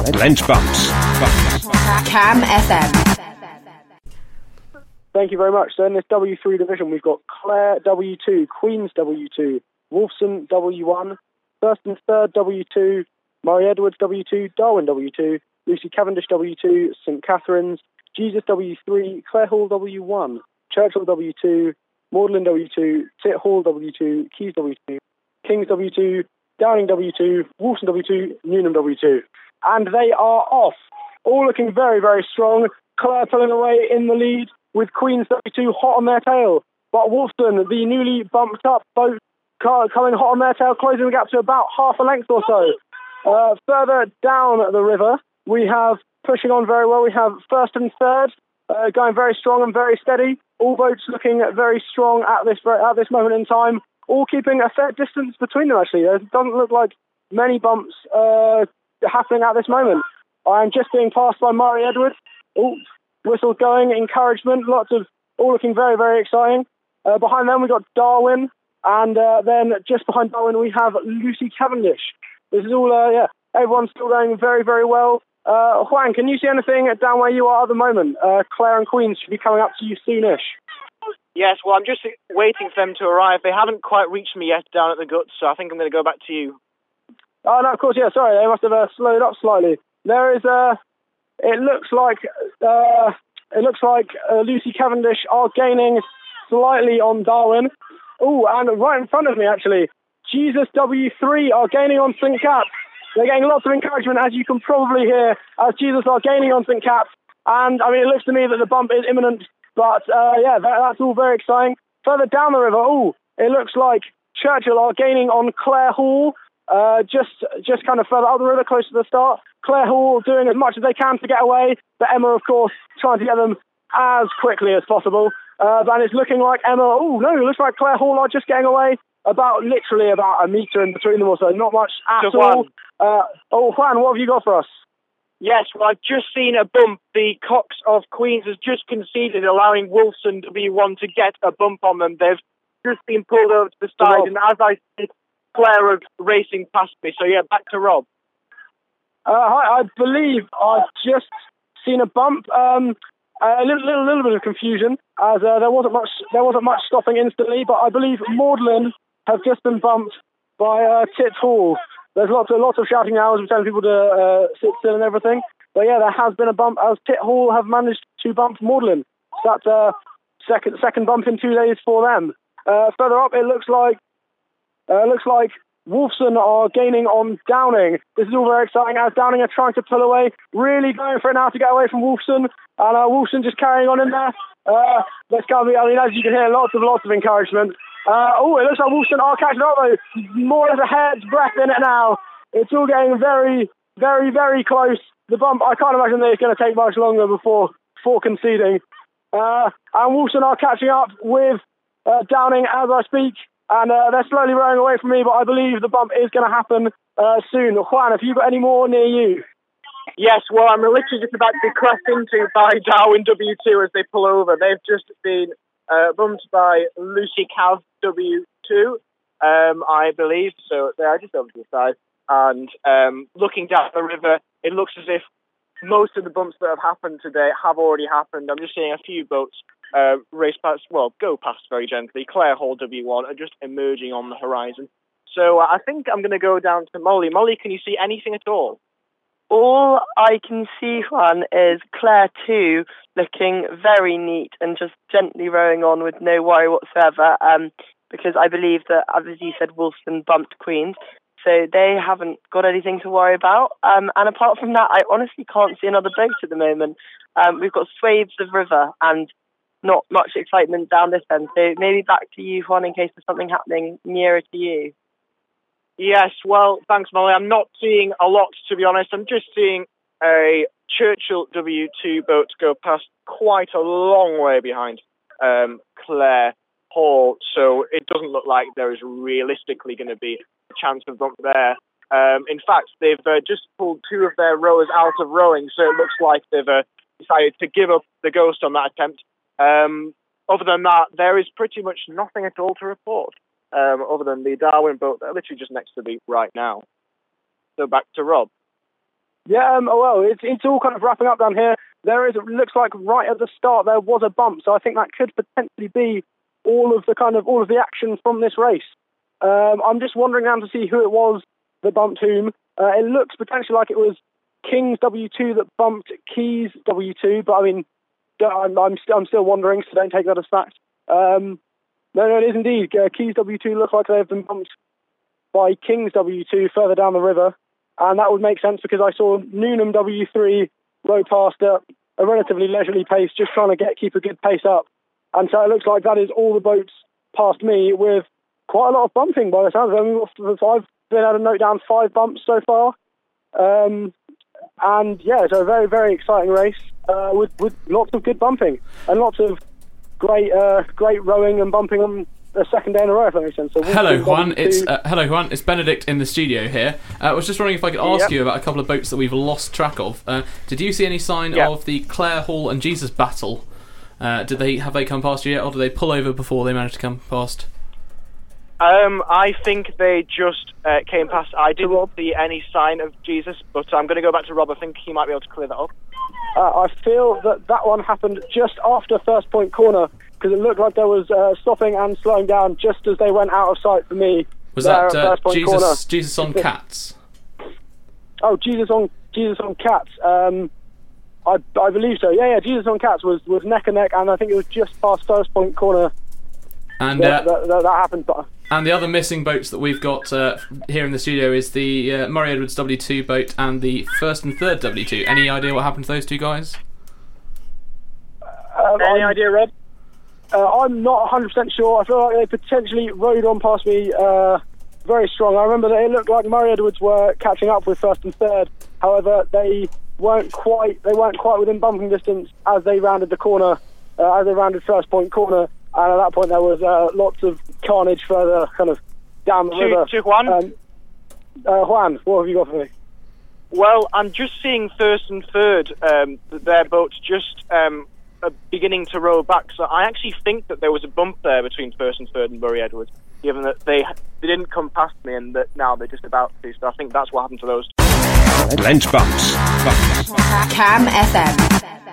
Lent Bumps. Cam FM. Thank you very much. So in this W3 division, we've got Clare W2, Queens W2, Wolfson W1, First and Third W2, Murray Edwards W2, Darwin W2, Lucy Cavendish W2, St Catherine's, Jesus W3, Clare Hall W1, Churchill W2, Magdalen W2, Tit Hall W2, Keys W2, Kings W2, Downing W2, Wolfson W2, Newnham W2. And they are off. All looking very, very strong. Clare pulling away in the lead with Queens W2 hot on their tail. But Wolfson, the newly bumped up boat, coming hot on their tail, closing the gap to about half a length or so. Further down the river, we have, pushing on very well, we have First and Third, going very strong and very steady. All boats looking very strong at this moment in time. All keeping a fair distance between them, actually. It doesn't look like many bumps happening at this moment. I am just being passed by Murray Edwards. Whistle going, encouragement, lots of, all looking very, very exciting. Behind them, we've got Darwin, and then just behind Darwin, we have Lucy Cavendish. This is all, everyone's still going very, very well. Juan, can you see anything down where you are at the moment? Clare and Queens should be coming up to you soonish. Yes, well, I'm just waiting for them to arrive. They haven't quite reached me yet down at the guts, so I think I'm going to go back to you. Oh, no, of course, yeah, sorry, they must have slowed up slightly. There is, it looks like Lucy Cavendish are gaining slightly on Darwin. Oh, and right in front of me, actually, Jesus W3 are gaining on St Cap. They're getting lots of encouragement, as you can probably hear, as Jesus are gaining on St Cap. And, I mean, it looks to me that the bump is imminent. But, that's all very exciting. Further down the river, it looks like Churchill are gaining on Clare Hall. Just kind of further up the river, close to the start. Clare Hall doing as much as they can to get away. But Emma, of course, trying to get them as quickly as possible. And it's looking like Emma, it looks like Clare Hall are just getting away. Literally about a metre in between them or so. Not much at all. Juan, what have you got for us? Yes, well, I've just seen a bump. The Cox of Queens has just conceded, allowing Wolfson W1 to get a bump on them. They've just been pulled over to the side, and as I said, Clare are racing past me. So, yeah, back to Rob. Hi, I believe I've just seen a bump. A little bit of confusion, as there wasn't much stopping instantly, but I believe Magdalen have just been bumped by Tit Hall. There's lots of shouting now as we tell people to sit still and everything. But yeah, there has been a bump as Tit Hall have managed to bump Magdalen. So that's second bump in 2 days for them. Further up, it looks like Wolfson are gaining on Downing. This is all very exciting as Downing are trying to pull away, really going for it now to get away from Wolfson. And Wolfson just carrying on in there. As you can hear, lots of encouragement. It looks like Wolfson are catching up though. More or less a hair's breadth in it now. It's all getting very, very, very close. The bump, I can't imagine that it's going to take much longer before conceding. And Wolfson are catching up with Downing as I speak. And they're slowly rowing away from me, but I believe the bump is going to happen soon. Juan, have you got any more near you? Yes, well, I'm literally just about to be crashed into by Darwin W2 as they pull over. They've just been bumped by Lucy Cav W2, I believe. So they are just over to the side. And looking down the river, it looks as if most of the bumps that have happened today have already happened. I'm just seeing a few boats go past very gently. Clare Hall W1 are just emerging on the horizon. So I think I'm going to go down to Molly. Molly, can you see anything at all? All I can see, Juan, is Clare 2 looking very neat and just gently rowing on with no worry whatsoever, because I believe that, as you said, Wolfson bumped Queens, so they haven't got anything to worry about. And apart from that, I honestly can't see another boat at the moment. We've got swathes of river and not much excitement down this end, so maybe back to you, Juan, in case there's something happening nearer to you. Yes, well, thanks, Molly. I'm not seeing a lot, to be honest. I'm just seeing a Churchill W2 boat go past quite a long way behind Clare Hall, so it doesn't look like there is realistically going to be a chance of bump there. In fact, they've just pulled two of their rowers out of rowing, so it looks like they've decided to give up the ghost on that attempt. Other than that, there is pretty much nothing at all to report. Other than the Darwin boat, they're literally just next to me right now. So back to Rob. Yeah, well, it's all kind of wrapping up down here. It looks like right at the start there was a bump, so I think that could potentially be all of the action from this race. I'm just wandering around to see who it was that bumped whom. It looks potentially like it was Kings W2 that bumped Keys W2, but I mean, I'm still wondering, so don't take that as fact. No, it is indeed. Keys W2 look like they've been bumped by Kings W2 further down the river, and that would make sense because I saw Newnham W3 row past at a relatively leisurely pace, just trying to keep a good pace up. And so it looks like that is all the boats past me with quite a lot of bumping by the sounds of it. I've been able to note down 5 bumps so far. And yeah, it's a very, very exciting race with lots of good bumping and lots of great rowing and bumping on the second day in a row, if that makes sense. So hello, Juan. It's Benedict in the studio here. I was just wondering if I could ask you about a couple of boats that we've lost track of. Did you see any sign of the Clare Hall and Jesus battle? Have they come past you yet, or did they pull over before they managed to come past? I think they just came past. I didn't see any sign of Jesus, but I'm going to go back to Rob. I think he might be able to clear that up. I feel that one happened just after First Point Corner, because it looked like there was stopping and slowing down just as they went out of sight for me. Was that Jesus on Cats? Oh, Jesus on Cats. I believe so. Yeah, Jesus on Cats was neck and neck, and I think it was just past First Point Corner. And that happened. And the other missing boats that we've got here in the studio is the Murray Edwards W2 boat and the first and third W2. Any idea what happened to those two guys? Any idea, Rob? I'm not 100% sure. I feel like they potentially rode on past me very strong. I remember that it looked like Murray Edwards were catching up with first and third. However, they weren't quite within bumping distance as they rounded the corner, as they rounded First Point Corner. And at that point, there was lots of carnage further kind of down the river. To Juan? Juan, what have you got for me? Well, I'm just seeing first and third, their boats just beginning to row back. So I actually think that there was a bump there between first and third and Murray Edwards, given that they didn't come past me and that now they're just about to. So I think that's what happened to those. Lent bumps. Cam FM.